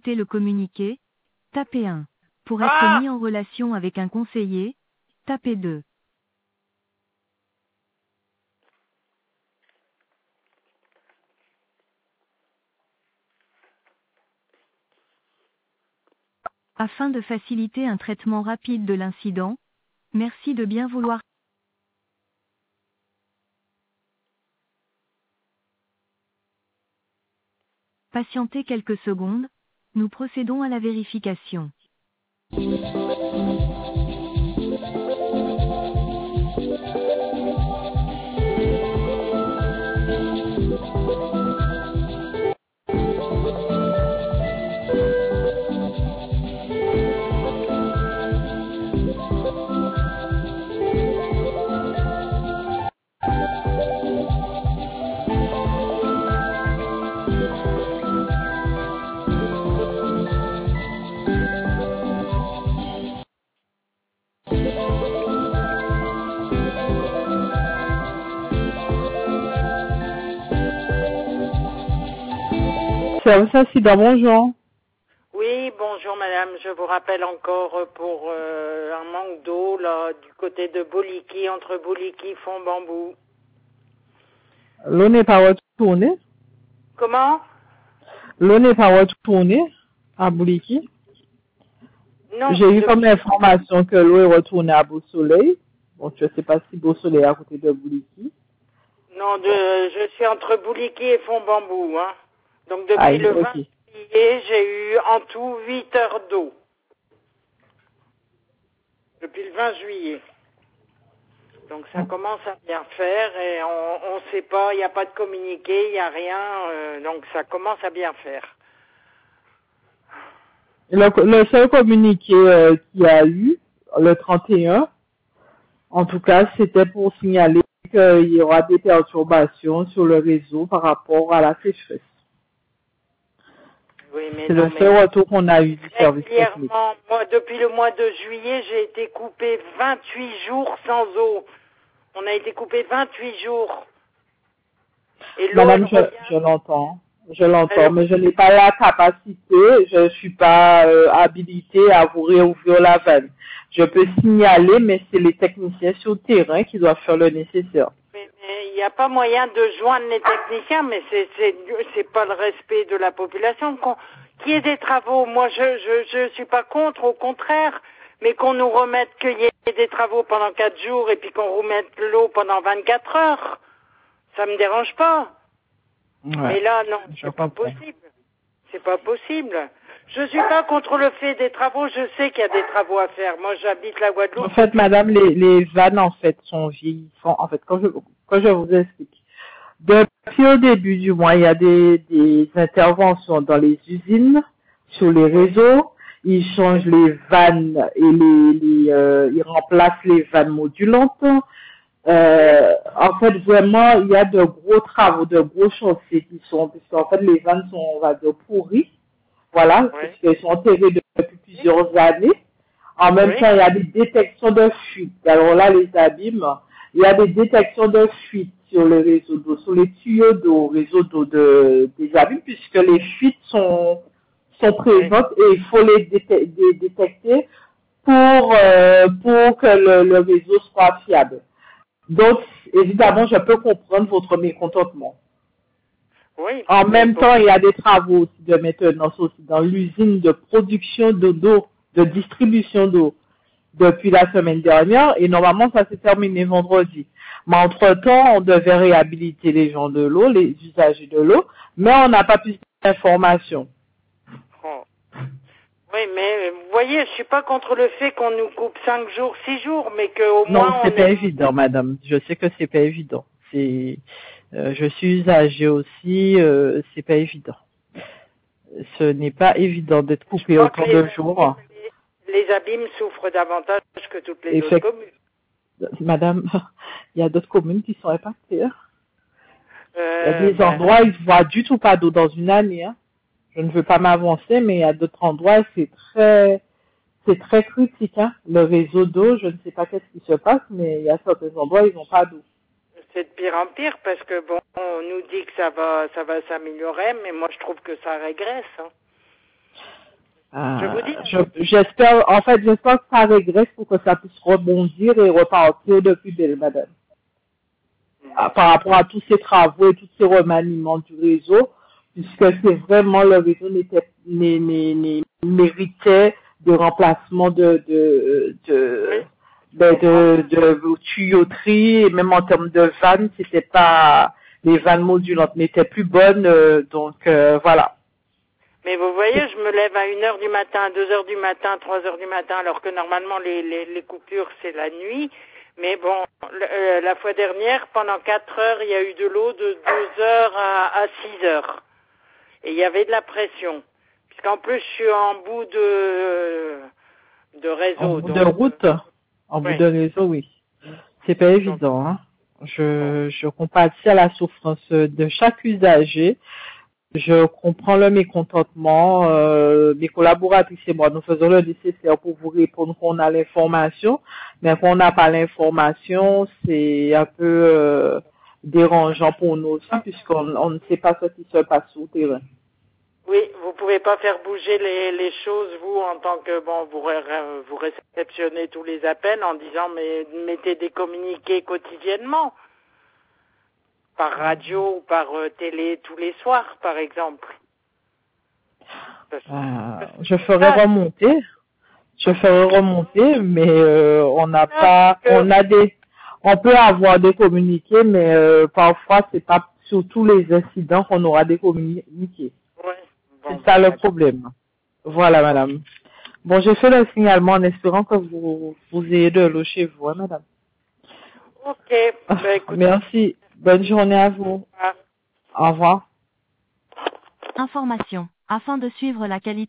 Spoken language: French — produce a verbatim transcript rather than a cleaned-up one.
écouter le communiqué, tapez un. Pour être Ah! mis en relation avec un conseiller, tapez deux. Afin de faciliter un traitement rapide de l'incident, merci de bien vouloir patienter quelques secondes, nous procédons à la vérification. Service Accident, bonjour. Oui, bonjour madame, je vous rappelle encore pour euh, un manque d'eau là du côté de Boliki, entre Boliki et Fond-Bambou. L'eau n'est pas retournée. Comment? L'eau n'est pas retournée à Bouliki. Non. J'ai eu je... comme information que l'eau est retournée à Beau-Soleil. Bon, je ne sais pas si Beau-Soleil est à côté de Bouliki. Non, de, je suis entre Bouliki et Fond-Bambou, hein. Donc depuis Aïe, le ok. vingt juillet, j'ai eu en tout huit heures d'eau. Depuis le vingt juillet. Donc ça commence à bien faire et on ne sait pas, il n'y a pas de communiqué, il n'y a rien, euh, donc ça commence à bien faire. Le, le seul communiqué euh, qu'il y a eu, le trente et un, en tout cas, c'était pour signaler qu'il y aura des perturbations sur le réseau par rapport à la sécheresse. Oui, mais C'est non, le seul mais retour qu'on a eu du service technique. régulièrement, moi, depuis le mois de juillet, j'ai été coupé vingt-huit jours sans eau. On a été coupé vingt-huit jours. Et l'eau, Madame, elle je, revient. je l'entends, je l'entends, Elle- mais je n'ai pas la capacité, je ne suis pas euh, habilitée à vous réouvrir la vanne. Je peux signaler, mais c'est les techniciens sur le terrain qui doivent faire le nécessaire. Mais mais il n'y a pas moyen de joindre les techniciens, mais c'est c'est c'est pas le respect de la population. Qu'on- Qu'il y ait des travaux, moi je je je suis pas contre, au contraire, mais qu'on nous remette qu'il y ait des travaux pendant quatre jours et puis qu'on remette l'eau pendant vingt-quatre heures, ça me dérange pas. Ouais, Mais là non, je c'est pas comprends. possible. C'est pas possible. Je suis pas contre le fait des travaux, je sais qu'il y a des travaux à faire. Moi j'habite la Guadeloupe. En fait, madame, les, les vannes, en fait, sont vieillissantes. En fait, quand je, quand je vous explique, depuis au début du mois, il y a des, des interventions dans les usines, sur les réseaux. Ils changent les vannes et les, les euh, ils remplacent les vannes modulantes. Euh, en fait, vraiment, il y a de gros travaux, de gros chantiers qui sont, puisqu'en fait, les vannes sont, on va dire, pourries. Voilà, Ouais. puisqu'elles sont enterrées depuis plusieurs années. En même Oui. temps, il y a des détections de fuite. Alors là, les abîmes, il y a des détections de fuite sur le réseau d'eau, sur les tuyaux d'eau, réseau d'eau de, des abîmes, puisque les fuites sont, sont présentes et il faut les déte- dé- détecter pour, euh, pour que le, le réseau soit fiable. Donc, évidemment, je peux comprendre votre mécontentement. Oui. En Mais même bon. temps, il y a des travaux aussi de maintenance aussi dans l'usine de production de d'eau, de distribution d'eau depuis la semaine dernière et normalement ça s'est terminé vendredi. Mais entre-temps, on devait réhabiliter les gens de l'eau, les usagers de l'eau, mais on n'a pas plus d'informations. Oh. Oui, mais vous voyez, je suis pas contre le fait qu'on nous coupe cinq jours, six jours, mais qu'au Non, moins on c'est pas ait... évident, madame. Je sais que c'est pas évident. C'est, euh, je suis usagé aussi, euh, c'est pas évident. Ce n'est pas évident d'être Je coupé crois que autant les de abîmes, jours. les, les abîmes souffrent davantage que toutes les autres Effect- communes. Madame, il y a d'autres communes qui sont impactées. Hein. Il y a Euh, des ben, endroits où ils ne voient du tout pas d'eau dans une année. Hein. Je ne veux pas m'avancer, mais il y a d'autres endroits où c'est très, c'est très critique. Hein. Le réseau d'eau, je ne sais pas qu'est-ce qui se passe, mais il y a certains endroits où ils n'ont pas d'eau. c'est de pire en pire parce que bon, on nous dit que ça va, ça va s'améliorer, mais moi je trouve que ça régresse. Hein. Euh, Je vous dis. je- j'espère, en fait, j'espère que ça régresse pour que ça puisse rebondir et repartir de plus belle, madame. Ah, par rapport à tous ces travaux et tous ces remaniements du réseau, puisque c'est vraiment le réseau n'était, n'est- n'est- n'est- méritait de remplacement de, de, de, Oui. de, de, de tuyauterie, et même en termes de vannes, c'était pas, les vannes modulantes n'étaient plus bonnes, euh, donc euh, voilà. Mais vous voyez, je me lève à une heure du matin, deux heures du matin, trois heures du matin, alors que normalement les, les, les coupures c'est la nuit. Mais bon, le- euh, la fois dernière, pendant quatre heures, il y a eu de l'eau de deux heures à, à six heures. Et il y avait de la pression. Puisqu'en plus, je suis en bout de, de réseau. En bout donc, de route, en bout oui. de réseau, oui. C'est pas évident, hein. Je, je compatis à la souffrance de chaque usager. Je comprends le mécontentement. Euh, mes collaboratrices et moi, nous faisons le nécessaire pour vous répondre qu'on a l'information, mais qu'on n'a pas l'information, c'est un peu euh, dérangeant pour nous aussi, puisqu'on on ne sait pas ce qui se passe sur le terrain. Oui, vous pouvez pas faire bouger les, les choses, vous, en tant que, bon, vous, ré- vous réceptionnez tous les appels en disant, mais mettez des communiqués quotidiennement. Par radio ou par euh, télé tous les soirs, par exemple. Parce- Euh, je ferai remonter, je ferai remonter, mais euh, on n'a pas, on a des, on peut avoir des communiqués, mais euh, parfois c'est pas sur tous les incidents qu'on aura des communiqués. Ouais. Bon, C'est ça bah, le problème. Voilà, madame. Bon, j'ai fait le signalement en espérant que vous, vous ayez de l'eau chez vous, hein, madame. ok, bah, écoute. Merci. Bonne journée à vous. Ah. Au revoir. Information. Afin de suivre la qualité